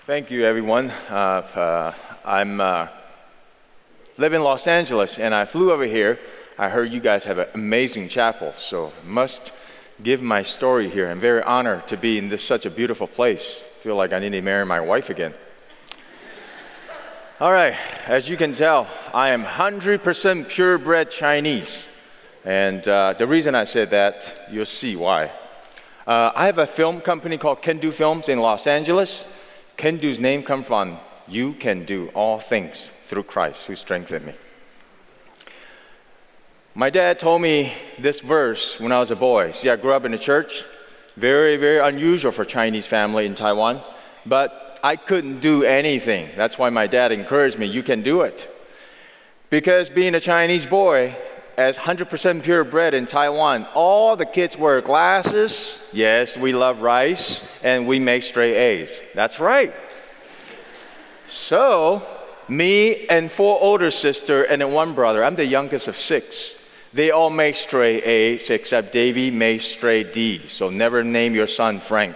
Thank you, everyone. I'm live in Los Angeles, and I flew over here. I heard you guys have an amazing chapel, so must give my story here. I'm very honored to be in such a beautiful place. I feel like I need to marry my wife again. All right, as you can tell, I am 100% purebred Chinese, and the reason I said that, you'll see why. I have a film company called Can-Do Films in Los Angeles. Can-Do's name comes from you can do all things through Christ who strengthened me. My dad told me this verse when I was a boy. See, I grew up in a church, very, very unusual for a Chinese family in Taiwan, but I couldn't do anything. That's why my dad encouraged me, you can do it. Because being a Chinese boy, as 100% purebred in Taiwan, all the kids wear glasses. Yes, we love rice, and we make straight A's. That's right. So, me and 4 older sisters and then 1 brother, I'm the youngest of 6. They all make straight A's, except Davy made straight D. So never name your son Frank.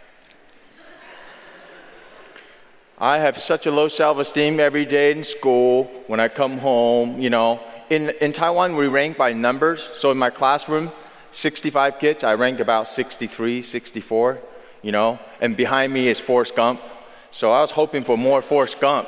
I have such a low self-esteem every day in school. When I come home, In Taiwan, we rank by numbers. So in my classroom, 65 kids, I rank about 63, 64, And behind me is Forrest Gump. So I was hoping for more Forrest Gump,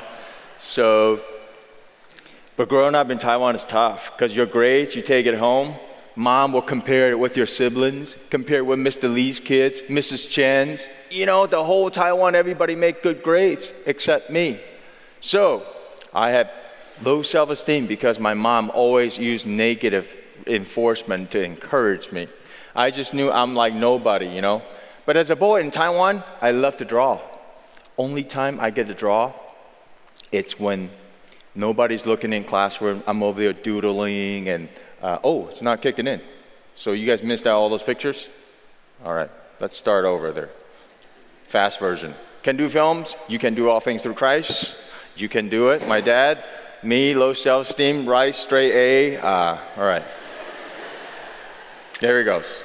But growing up in Taiwan is tough because your grades, you take it home. Mom will compare it with your siblings, compare it with Mr. Lee's kids, Mrs. Chen's. The whole Taiwan, everybody make good grades except me. So I had low self-esteem because my mom always used negative enforcement to encourage me. I just knew I'm like nobody, But as a boy in Taiwan, I love to draw. Only time I get to draw, it's when nobody's looking in classroom. I'm over there doodling and, it's not kicking in. So you guys missed out all those pictures? All right, let's start over there. Fast version. Can-Do Films, you can do all things through Christ. You can do it. My dad, me, low self-esteem, rice, straight A. All right. There he goes.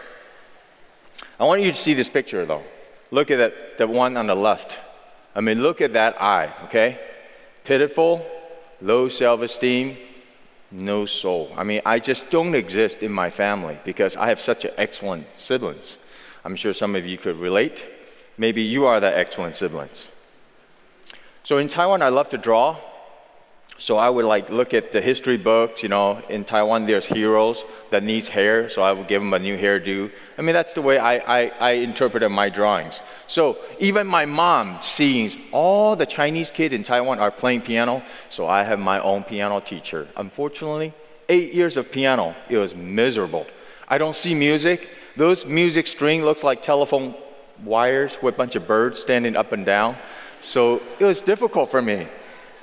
I want you to see this picture, though. Look at the one on the left. Look at that eye, okay? Pitiful, low self-esteem, no soul. I just don't exist in my family because I have such excellent siblings. I'm sure some of you could relate. Maybe you are the excellent siblings. So in Taiwan, I love to draw. So I would look at the history books, In Taiwan, there's heroes that needs hair, so I would give them a new hairdo. That's the way I interpreted my drawings. So even my mom sees all the Chinese kids in Taiwan are playing piano, so I have my own piano teacher. Unfortunately, 8 years of piano, it was miserable. I don't see music. Those music string looks like telephone wires with a bunch of birds standing up and down. So it was difficult for me.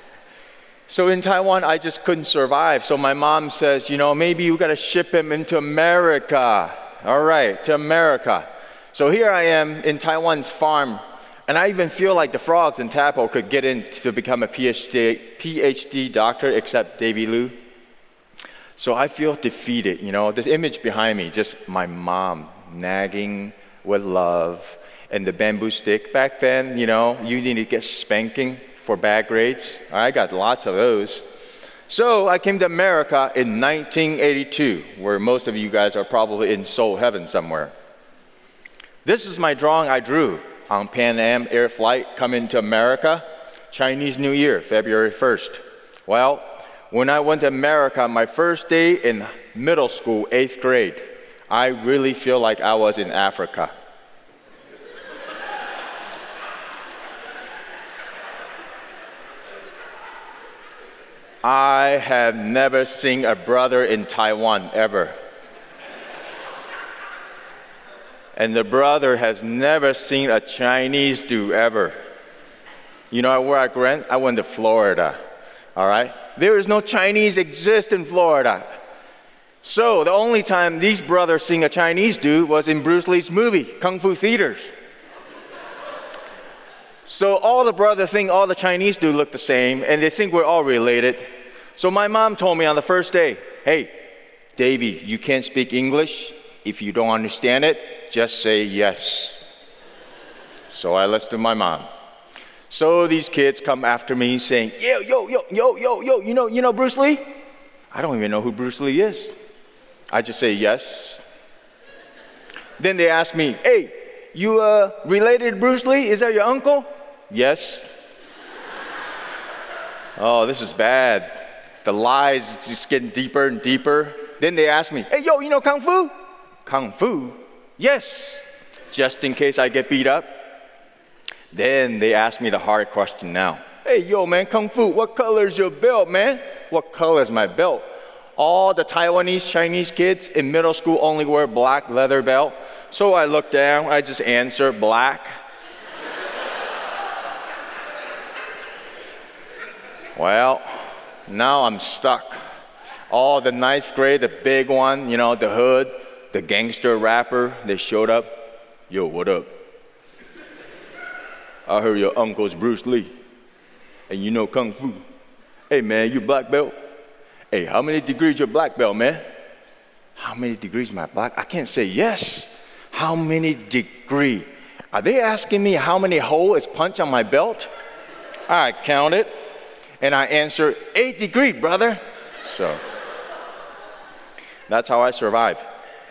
So in Taiwan, I just couldn't survive. So my mom says, maybe you got to ship him into America. All right, to America. So here I am in Taiwan's farm, and I even feel like the frogs in tadpole could get in to become a PhD doctor, except Davy Lu. So I feel defeated, This image behind me, just my mom nagging with love, and the bamboo stick. Back then, you need to get spanking for bad grades. I got lots of those. So I came to America in 1982, where most of you guys are probably in soul heaven somewhere. This is my drawing I drew on Pan Am Air flight coming to America, Chinese New Year, February 1st. Well, when I went to America, my first day in middle school, 8th grade, I really feel like I was in Africa. I have never seen a brother in Taiwan, ever. And the brother has never seen a Chinese dude, ever. Where I went? I went to Florida, all right? There is no Chinese exist in Florida. So the only time these brothers seen a Chinese dude was in Bruce Lee's movie, Kung Fu Theaters. So all the brothers think all the Chinese dudes look the same, and they think we're all related. So my mom told me on the first day, hey, Davy, you can't speak English. If you don't understand it, just say yes. So I listened to my mom. So these kids come after me saying, yo, you know Bruce Lee? I don't even know who Bruce Lee is. I just say yes. Then they ask me, hey, you related to Bruce Lee? Is that your uncle? Yes. Oh, this is bad. The lies just getting deeper and deeper. Then they ask me, hey, yo, you know Kung Fu? Kung Fu? Yes. Just in case I get beat up. Then they ask me the hard question now. Hey, yo, man, Kung Fu, what color is your belt, man? What color is my belt? All the Taiwanese Chinese kids in middle school only wear black leather belt. So I look down, I just answer black. Well, now I'm stuck. All the ninth grade, the big one, the hood, the gangster rapper, they showed up. Yo, what up? I heard your uncle's Bruce Lee, and you know Kung Fu. Hey, man, you black belt? Hey, how many degrees your black belt, man? How many degrees my black? I can't say yes. How many degree? Are they asking me how many hole is punch on my belt? I count it, and I answer 8 degree, brother. So that's how I survive.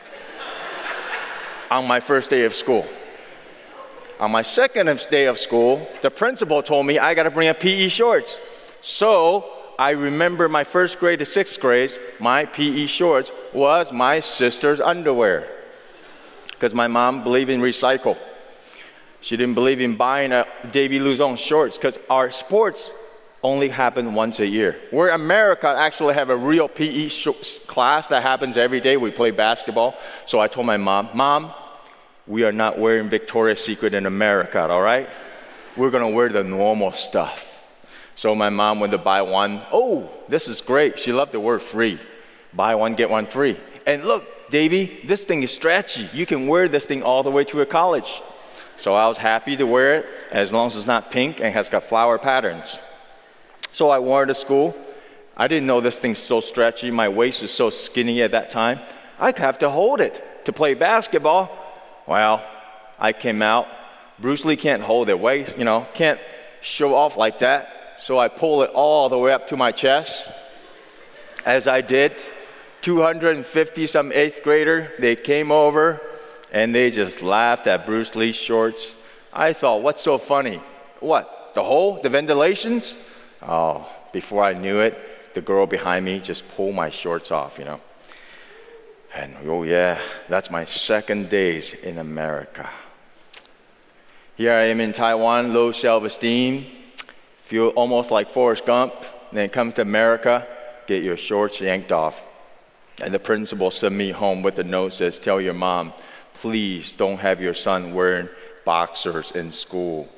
On my first day of school. On my second day of school, the principal told me I got to bring a PE shorts. So I remember my first grade to sixth grade, my PE shorts was my sister's underwear. Because my mom believed in recycle. She didn't believe in buying a Davy Luzon shorts because our sports only happen once a year. We're America actually have a real PE class that happens every day. We play basketball. So I told my mom, we are not wearing Victoria's Secret in America, all right? We're going to wear the normal stuff. So my mom went to buy one. Oh, this is great. She loved the word free. Buy one, get one free. And look, Davy, this thing is stretchy. You can wear this thing all the way to a college. So I was happy to wear it as long as it's not pink and has got flower patterns. So I wore it to school. I didn't know this thing's so stretchy. My waist was so skinny at that time. I'd have to hold it to play basketball. Well, I came out. Bruce Lee can't hold it waist, can't show off like that. So I pull it all the way up to my chest. As I did, 250 some eighth grader, they came over and they just laughed at Bruce Lee's shorts. I thought, what's so funny? What, the hole, the ventilations? Oh, before I knew it, the girl behind me just pulled my shorts off, And oh yeah, that's my second days in America. Here I am in Taiwan, low self-esteem, feel almost like Forrest Gump. Then come to America, get your shorts yanked off. And the principal sent me home with a note that says, tell your mom, please don't have your son wearing boxers in school.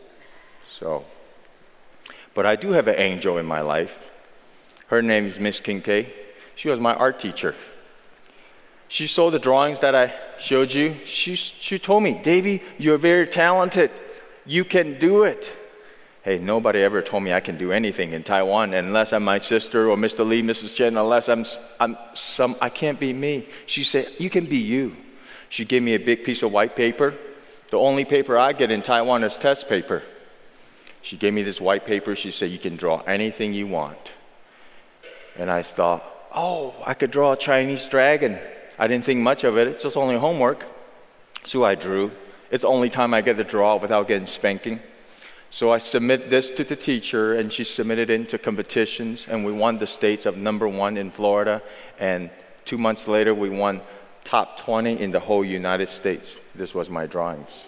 But I do have an angel in my life. Her name is Miss Kincaid. She was my art teacher. She saw the drawings that I showed you. She told me, Davy, you're very talented. You can do it. Hey, nobody ever told me I can do anything in Taiwan unless I'm my sister or Mr. Lee, Mrs. Chen, unless I can't be me. She said, you can be you. She gave me a big piece of white paper. The only paper I get in Taiwan is test paper. She gave me this white paper. She said, you can draw anything you want. And I thought, oh, I could draw a Chinese dragon. I didn't think much of it. It's just only homework. So I drew. It's the only time I get to draw without getting spanking. So I submit this to the teacher, and she submitted it into competitions, and we won the states of #1 in Florida. And 2 months later, we won top 20 in the whole United States. This was my drawings.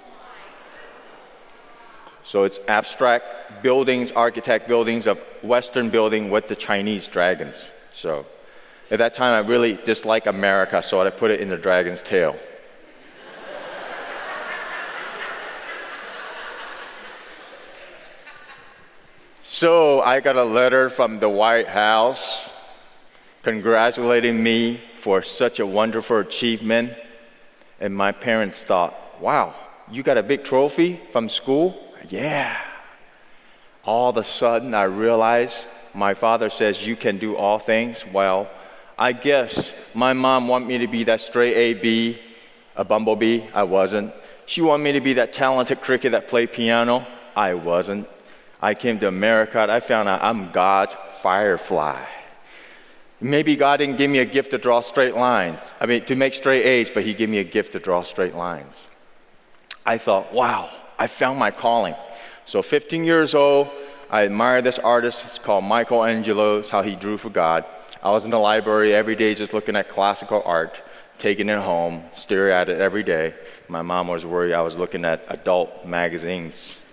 So it's abstract buildings, architect buildings of Western building with the Chinese dragons. So at that time, I really disliked America, so I put it in the dragon's tail. So I got a letter from the White House congratulating me for such a wonderful achievement. And my parents thought, wow, you got a big trophy from school? Yeah. All of a sudden, I realized my father says you can do all things. Well, I guess my mom wanted me to be that straight A, B, a bumblebee. I wasn't. She wanted me to be that talented cricket that played piano. I wasn't. I came to America, I found out I'm God's firefly. Maybe God didn't give me a gift to draw straight lines. To make straight A's, but He gave me a gift to draw straight lines. I thought, wow, I found my calling. So 15 years old, I admired this artist. It's called Michelangelo. It's how he drew for God. I was in the library every day just looking at classical art, taking it home, staring at it every day. My mom was worried I was looking at adult magazines.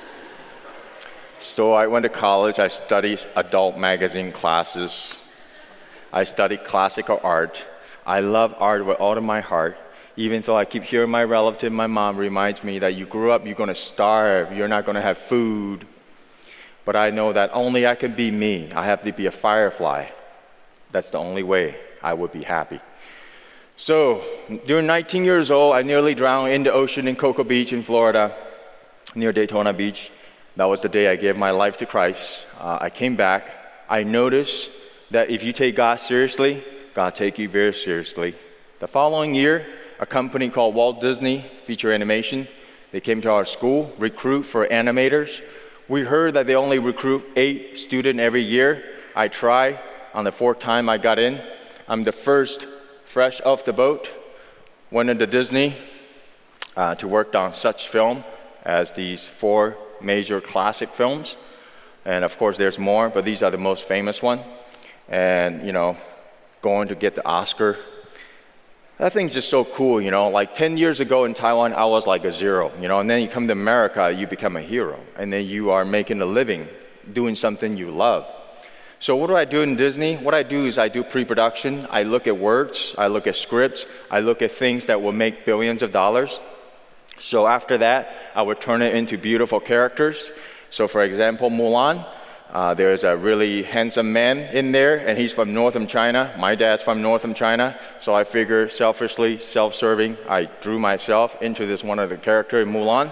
So I went to college. I studied adult magazine classes. I studied classical art. I love art with all of my heart. Even though I keep hearing my relative, my mom reminds me that you grew up, you're going to starve, you're not going to have food. But I know that only I can be me. I have to be a firefly. That's the only way I would be happy. So, during 19 years old, I nearly drowned in the ocean in Cocoa Beach in Florida, near Daytona Beach. That was the day I gave my life to Christ. I came back. I noticed that if you take God seriously, God take you very seriously. The following year, a company called Walt Disney Feature Animation, they came to our school, recruit for animators. We heard that they only recruit 8 students every year. I tried. On the 4th time I got in. I'm the first fresh off the boat, went into Disney to work on such film as these 4 major classic films. And of course there's more, but these are the most famous one. And, going to get the Oscar. That thing's just so cool, Like 10 years ago in Taiwan, I was like a zero, And then you come to America, you become a hero. And then you are making a living, doing something you love. So what do I do in Disney? What I do is I do pre-production. I look at words. I look at scripts. I look at things that will make billions of dollars. So after that, I would turn it into beautiful characters. So for example, Mulan. There's a really handsome man in there, and he's from northern China. My dad's from northern China, so I figure selfishly, self-serving, I drew myself into this one of the character in Mulan.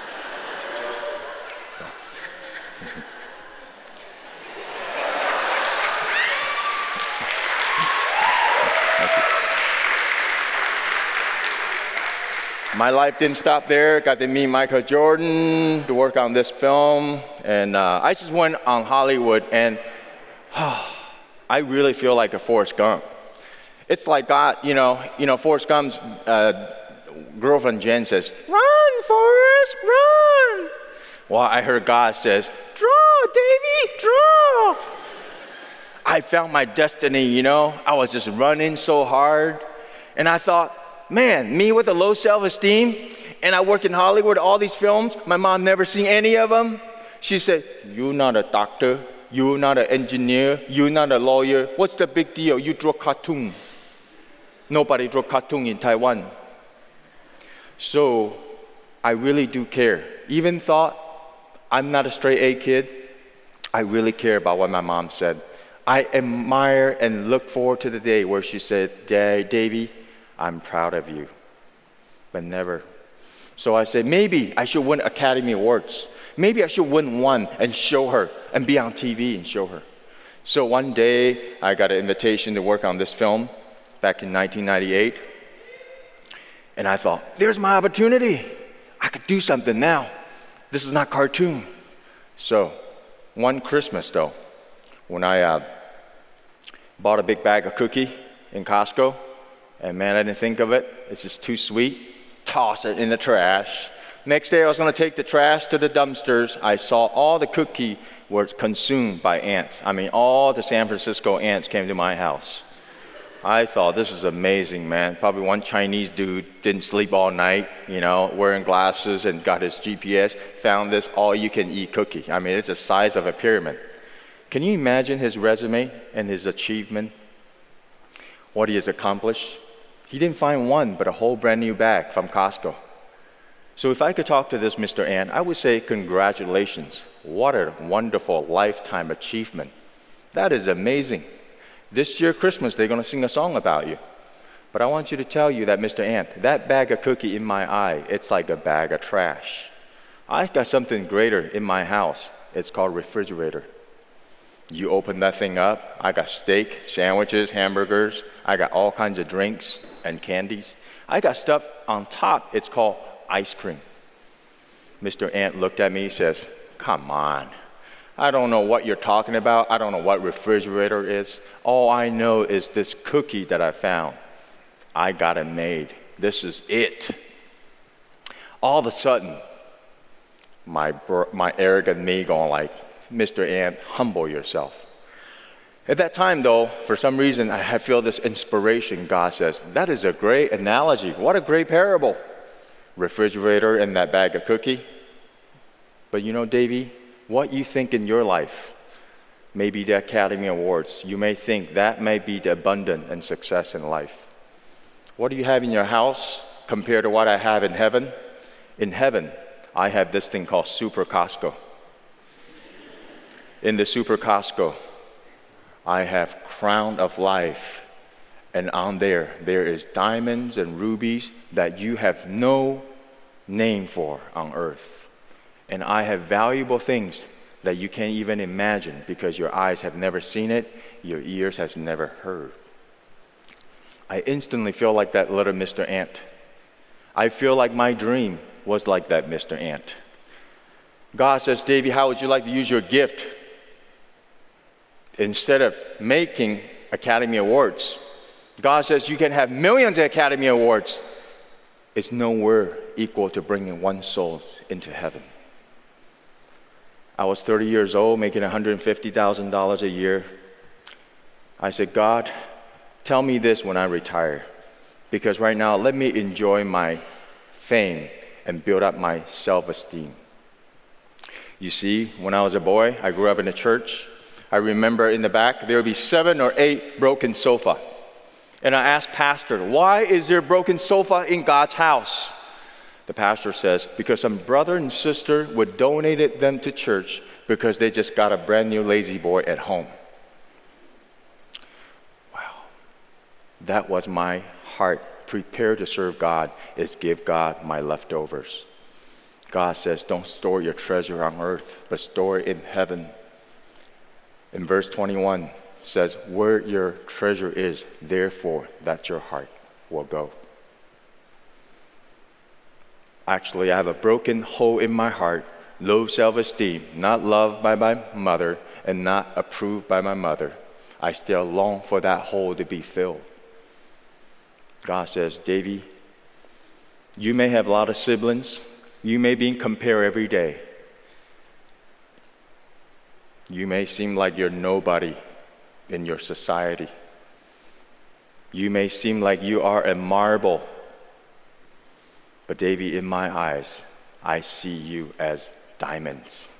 My life didn't stop there. Got to meet Michael Jordan to work on this film. And I just went on Hollywood, and I really feel like a Forrest Gump. It's like God, Forrest Gump's girlfriend Jen says, "Run, Forrest, run." Well, I heard God says, "Draw, Davy, draw." I found my destiny, I was just running so hard. And I thought, man, me with a low self-esteem, and I work in Hollywood, all these films, my mom never seen any of them. She said, "You're not a doctor, you're not an engineer, you're not a lawyer. What's the big deal? You draw cartoon." Nobody draw cartoon in Taiwan. So I really do care. Even thought I'm not a straight A kid, I really care about what my mom said. I admire and look forward to the day where she said, "Davy, I'm proud of you," but never. So I said, maybe I should win Academy Awards. Maybe I should win one and show her and be on TV and show her. So one day I got an invitation to work on this film back in 1998. And I thought, there's my opportunity. I could do something now. This is not cartoon. So one Christmas though, when I bought a big bag of cookie in Costco, and man, I didn't think of it. It's just too sweet. Toss it in the trash. Next day, I was going to take the trash to the dumpsters. I saw all the cookie were consumed by ants. All the San Francisco ants came to my house. I thought, this is amazing, man. Probably one Chinese dude didn't sleep all night, wearing glasses and got his GPS, found this all-you-can-eat cookie. It's the size of a pyramid. Can you imagine his resume and his achievement? What he has accomplished? He didn't find one, but a whole brand new bag from Costco. So if I could talk to this Mr. Ant, I would say, congratulations. What a wonderful lifetime achievement. That is amazing. This year, Christmas, they're going to sing a song about you. But I want you to tell you that, Mr. Ant, that bag of cookie in my eye, it's like a bag of trash. I got something greater in my house. It's called refrigerator. You open that thing up, I got steak, sandwiches, hamburgers, I got all kinds of drinks and candies. I got stuff on top, it's called ice cream. Mr. Ant looked at me and says, "Come on, I don't know what you're talking about. I don't know what refrigerator is. All I know is this cookie that I found. I got it made. This is it. All of a sudden, my arrogant me going like, Mr. Ant, humble yourself. At that time, though, for some reason, I feel this inspiration. God says, that is a great analogy. What a great parable. Refrigerator and that bag of cookie. But you know, Davey, what you think in your life may be the Academy Awards. You may think that may be the abundance and success in life. What do you have in your house compared to what I have in heaven? In heaven, I have this thing called Super Costco. In the Super Costco, I have Crown of Life. And on there is diamonds and rubies that you have no name for on earth. And I have valuable things that you can't even imagine because your eyes have never seen it, your ears has never heard. I instantly feel like that little Mr. Ant. I feel like my dream was like that Mr. Ant. God says, Davey, how would you like to use your gift? Instead of making Academy Awards, God says you can have millions of Academy Awards. It's nowhere equal to bringing one soul into heaven. I was 30 years old, making $150,000 a year. I said, God, tell me this when I retire. Because right now, let me enjoy my fame and build up my self-esteem. You see, when I was a boy, I grew up in a church. I remember in the back, there would be 7 or 8 broken sofa. And I asked pastor, why is there a broken sofa in God's house? The pastor says, because some brother and sister would donate them to church because they just got a brand new lazy boy at home. Wow. That was my heart. Prepare to serve God is give God my leftovers. God says, don't store your treasure on earth, but store it in heaven. In verse 21, says, where your treasure is, therefore that your heart will go. Actually, I have a broken hole in my heart, low self-esteem, not loved by my mother and not approved by my mother. I still long for that hole to be filled. God says, Davey, you may have a lot of siblings. You may be compared every day. You may seem like you're nobody in your society. You may seem like you are a marble. But Davey, in my eyes, I see you as diamonds.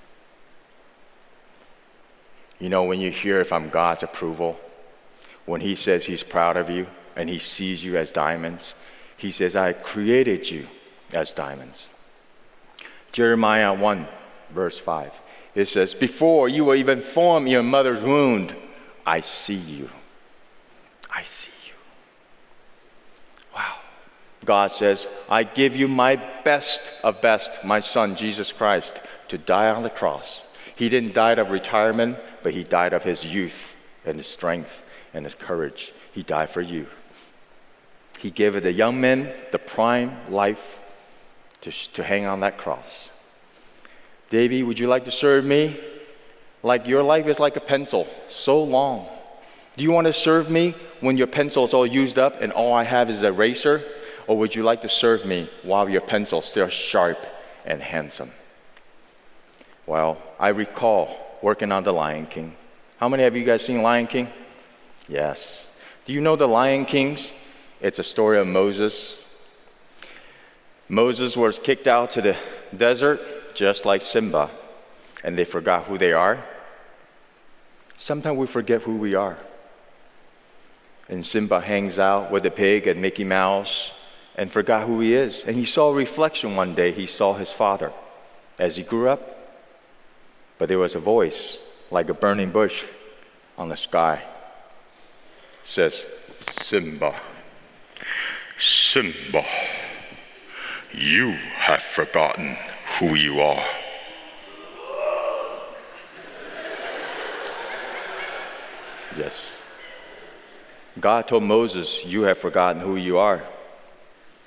You know, when you hear from God's approval, when He says He's proud of you and He sees you as diamonds, He says, I created you as diamonds. Jeremiah 1, verse 5. It says, before you were even formed in your mother's womb, I see you. I see you. Wow. God says, I give you my best of best, my son, Jesus Christ, to die on the cross. He didn't die of retirement, but He died of His youth and His strength and His courage. He died for you. He gave the young men the prime life to hang on that cross. Davey, would you like to serve me? Like your life is like a pencil, so long. Do you want to serve me when your pencil is all used up and all I have is an eraser? Or would you like to serve me while your pencil is still sharp and handsome? Well, I recall working on The Lion King. How many of you guys seen Lion King? Yes. Do you know The Lion Kings? It's a story of Moses. Moses was kicked out to the desert just like Simba, and they forgot who they are. Sometimes we forget who we are. And Simba hangs out with the pig and Mickey Mouse and forgot who he is. And he saw a reflection one day. He saw his father as he grew up. But there was a voice like a burning bush on the sky. It says, Simba, Simba, you have forgotten who you are. Yes. God told Moses, you have forgotten who you are.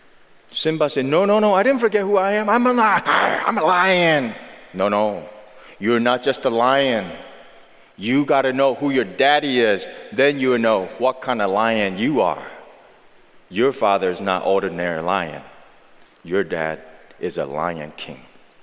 Simba said, no, I didn't forget who I am. I'm a lion. No. You're not just a lion. You got to know who your daddy is. Then you will know what kind of lion you are. Your father is not ordinary lion. Your dad is a lion king.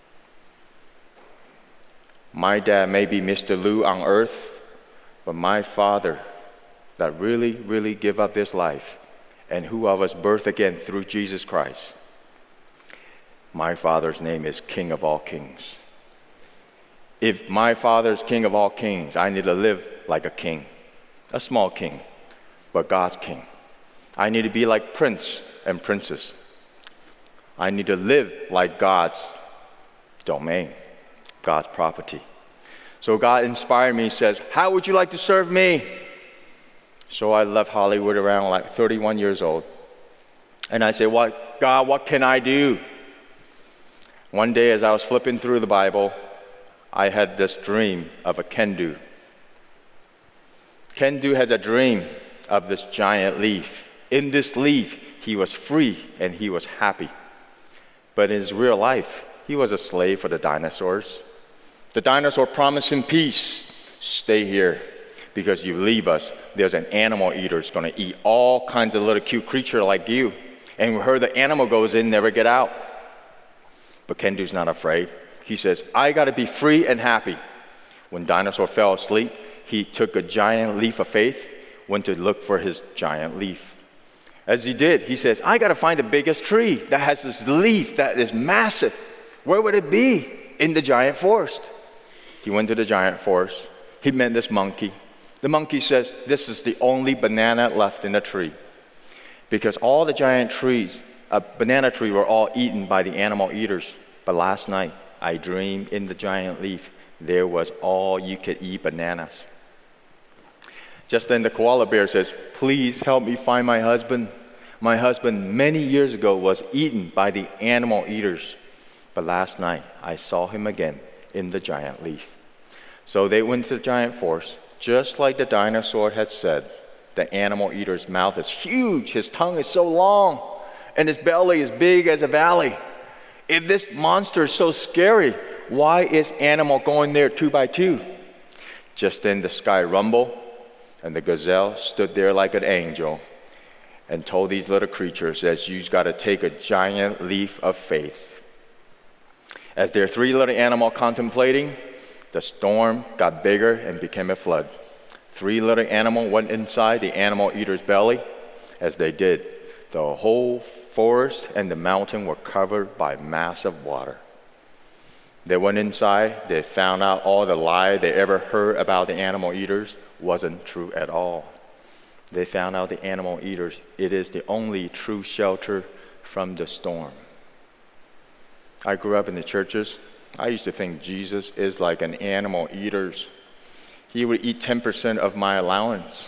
My dad may be Mr. Lu on earth, but my father that really, really give up his life and who of us birthed again through Jesus Christ, my father's name is King of all kings. If my father's King of all kings, I need to live like a king, a small king, but God's king. I need to be like prince and princess. I need to live like God's domain, God's property. So God inspired me, says, how would you like to serve me? So I left Hollywood around like 31 years old. And I said, God, what can I do? One day as I was flipping through the Bible, I had this dream of a Kendu. Kendu has a dream of this giant leaf. In this leaf, he was free and he was happy. But in his real life, he was a slave for the dinosaurs. The dinosaur promised him peace. Stay here, because you leave us, there's an animal eater who's going to eat all kinds of little cute creature like you. And we heard the animal goes in, never get out. But Kendu's not afraid. He says, I got to be free and happy. When dinosaur fell asleep, he took a giant leaf of faith, went to look for his giant leaf. As he did, he says, I got to find the biggest tree that has this leaf that is massive. Where would it be? In the giant forest. He went to the giant forest. He met this monkey. The monkey says, this is the only banana left in the tree. Because all the giant trees, banana tree were all eaten by the animal eaters. But last night, I dreamed in the giant leaf, there was all you could eat bananas. Just then the koala bear says, please help me find my husband. My husband many years ago was eaten by the animal eaters. But last night, I saw him again in the giant leaf. So they went to the giant forest, just like the dinosaur had said. The animal eater's mouth is huge, his tongue is so long, and his belly is big as a valley. If this monster is so scary, why is animal going there 2 by 2? Just then the sky rumbled, and the gazelle stood there like an angel and told these little creatures that you've got to take a giant leaf of faith. As their 3 little animals contemplating, the storm got bigger and became a flood. 3 little animals went inside the animal eater's belly. As they did, the whole forest and the mountain were covered by massive water. They went inside. They found out all the lie they ever heard about the animal eaters wasn't true at all. They found out the animal eaters, it is the only true shelter from the storm. I grew up in the churches. I used to think Jesus is like an animal eater. He would eat 10% of my allowance.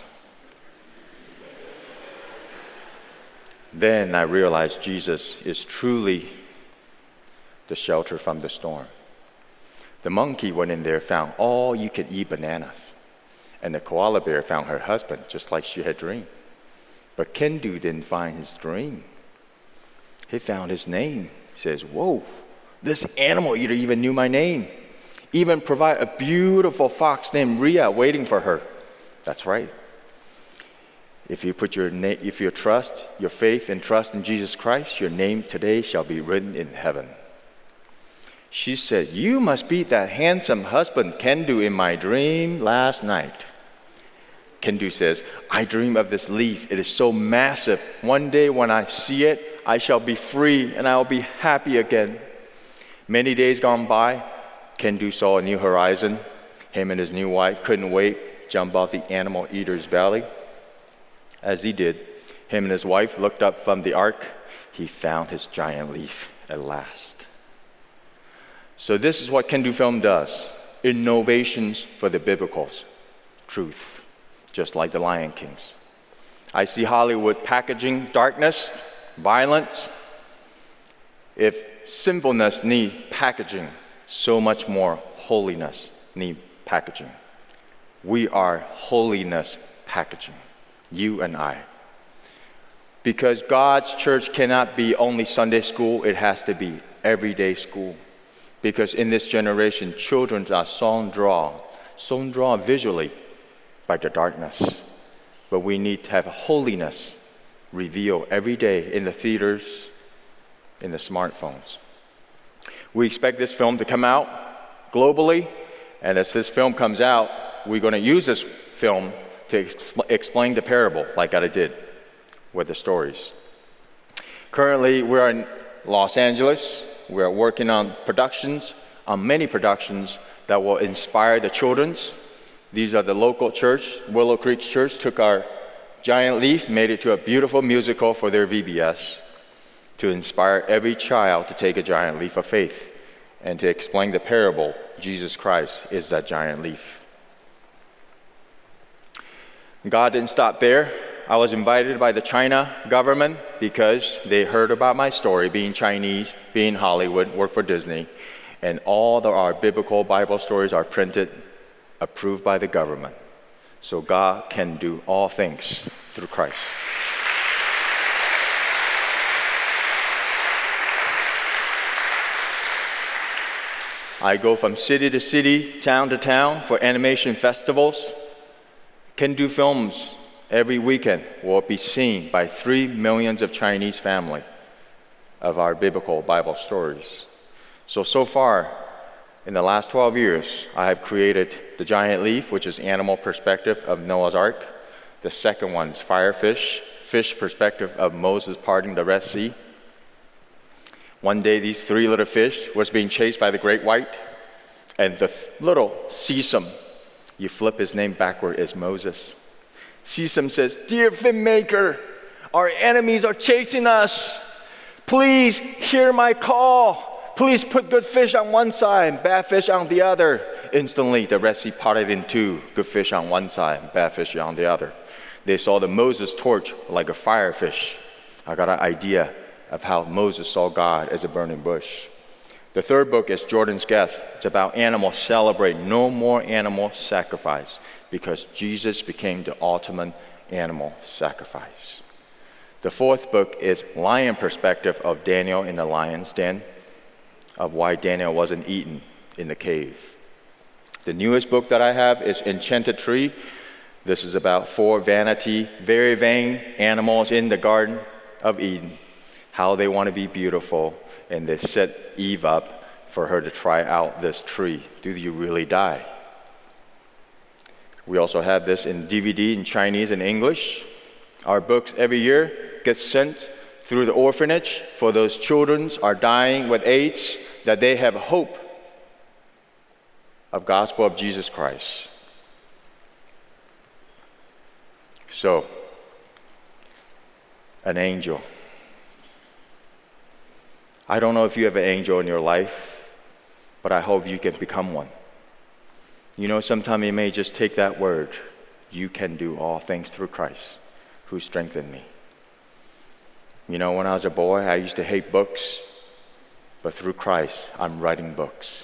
Then I realized Jesus is truly the shelter from the storm. The monkey went in there, found all you could eat bananas. And the koala bear found her husband, just like she had dreamed. But Kendu didn't find his dream. He found his name. He says, whoa, this animal eater even knew my name. Even provide a beautiful fox named Rhea waiting for her. That's right. If you put your trust, your faith and trust in Jesus Christ, your name today shall be written in heaven. She said, you must be that handsome husband Kendu in my dream last night. Kendu says, I dream of this leaf. It is so massive. One day when I see it, I shall be free and I will be happy again. Many days gone by, Kendu saw a new horizon. Him and his new wife couldn't wait, jump off the animal eater's belly. As he did, him and his wife looked up from the ark. He found his giant leaf at last. So this is what Kendu Film does. Innovations for the biblical truth, just like the Lion Kings. I see Hollywood packaging darkness, violence. If sinfulness needs packaging, so much more holiness needs packaging. We are holiness packaging, you and I. Because God's church cannot be only Sunday school, it has to be everyday school. because in this generation, children are so drawn visually by the darkness. But we need to have holiness revealed every day in the theaters, in the smartphones. We expect this film to come out globally, and as this film comes out, we're going to use this film to explain the parable like I did with the stories. Currently, we're in Los Angeles. We're working on many productions that will inspire the children's. These are the local church. Willow Creek Church took our Giant Leaf, made it to a beautiful musical for their VBS to inspire every child to take a giant leap of faith and to explain the parable, Jesus Christ is that giant leaf. God didn't stop there. I was invited by the China government because they heard about my story, being Chinese, being Hollywood, work for Disney, and all our biblical Bible stories are printed, approved by the government. So God can do all things through Christ. I go from city to city, town to town for animation festivals. Can do films every weekend will be seen by 3 million of Chinese family of our biblical Bible stories. So far, in the last 12 years, I have created the giant leaf, which is animal perspective of Noah's Ark. The second one is firefish, fish perspective of Moses parting the Red Sea. One day, these 3 little fish was being chased by the great white, and the little Sesame, you flip his name backward, is Moses. Sesame says, "Dear fin maker, our enemies are chasing us. Please hear my call. Please put good fish on one side and bad fish on the other." Instantly, the Red Sea parted in two, good fish on one side and bad fish on the other. They saw the Moses torch like a fire fish. I got an idea of how Moses saw God as a burning bush. The third book is Jordan's Guest. It's about animals celebrate no more animal sacrifice because Jesus became the ultimate animal sacrifice. The fourth book is lion perspective of Daniel in the lion's den, of why Daniel wasn't eaten in the cave. The newest book that I have is Enchanted Tree. This is about 4 vanity, very vain animals in the Garden of Eden, how they want to be beautiful, and they set Eve up for her to try out this tree. Do you really die? We also have this in DVD in Chinese and English. Our books every year get sent through the orphanage for those children are dying with AIDS, that they have hope of gospel of Jesus Christ. So, an angel. I don't know if you have an angel in your life, but I hope you can become one. You know, sometimes it may just take that word, "You can do all things through Christ, who strengthened me." You know, when I was a boy, I used to hate books, but through Christ, I'm writing books.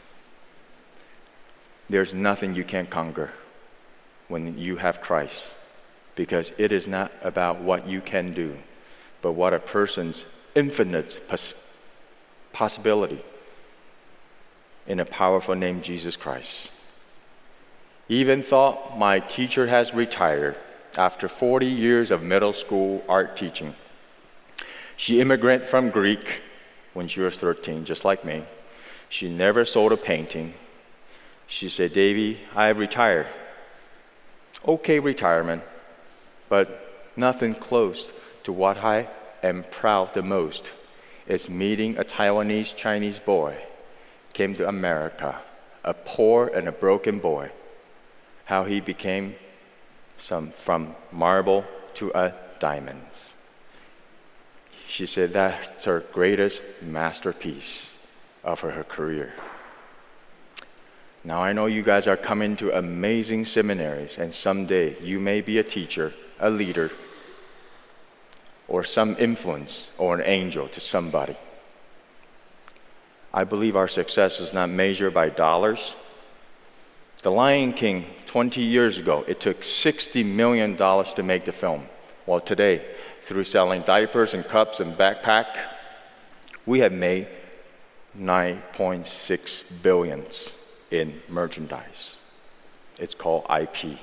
There's nothing you can't conquer when you have Christ, because it is not about what you can do, but what a person's infinite possibility in a powerful name, Jesus Christ. Even thought my teacher has retired after 40 years of middle school art teaching. She immigrated from Greek when she was 13, just like me. She never sold a painting. She said, "Davey, I have retired." Okay, retirement, but nothing close to what I am proud the most is meeting a Taiwanese Chinese boy, came to America, a poor and a broken boy, how he became from marble to a diamonds. She said that's her greatest masterpiece of her career. Now I know you guys are coming to amazing seminaries, and someday you may be a teacher, a leader, or some influence or an angel to somebody. I believe our success is not measured by dollars. The Lion King, 20 years ago, it took $60 million to make the film. Well, today, through selling diapers and cups and backpack, we have made 9.6 billions in merchandise. It's called IP.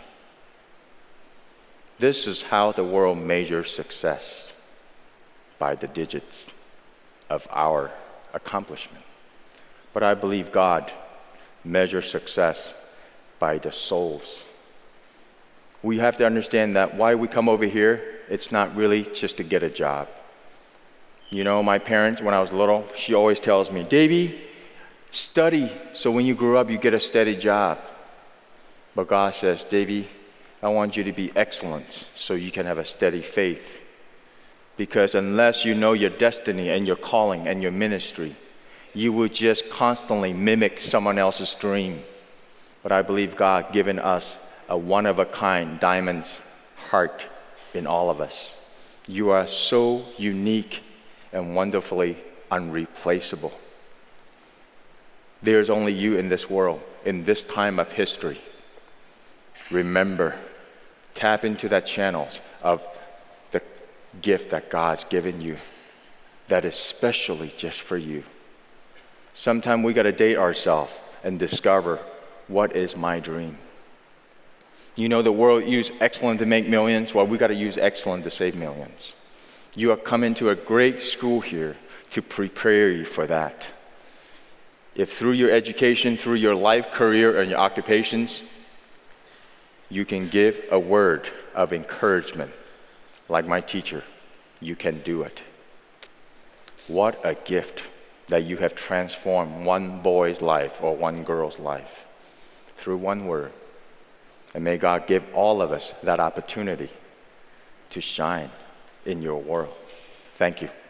This is how the world measures success, by the digits of our accomplishment. But I believe God measures success by the souls. We have to understand that why we come over here, it's not really just to get a job. You know, my parents, when I was little, she always tells me, Davey, study so when you grow up you get a steady job. But God says, Davey, I want you to be excellent so you can have a steady faith. Because unless you know your destiny and your calling and your ministry, you will just constantly mimic someone else's dream. But I believe God given us a one-of-a-kind diamond's heart in all of us. You are so unique and wonderfully unreplaceable. There's only you in this world, in this time of history. Remember, tap into that channels of the gift that God's given you that is specially just for you. Sometimes we got to date ourselves and discover, what is my dream? You know, the world use excellence to make millions. Well, we got to use excellence to save millions. You are coming to a great school here to prepare you for that. If through your education, through your life, career, and your occupations, you can give a word of encouragement, like my teacher, you can do it. What a gift that you have transformed one boy's life or one girl's life through one word. And may God give all of us that opportunity to shine in your world. Thank you.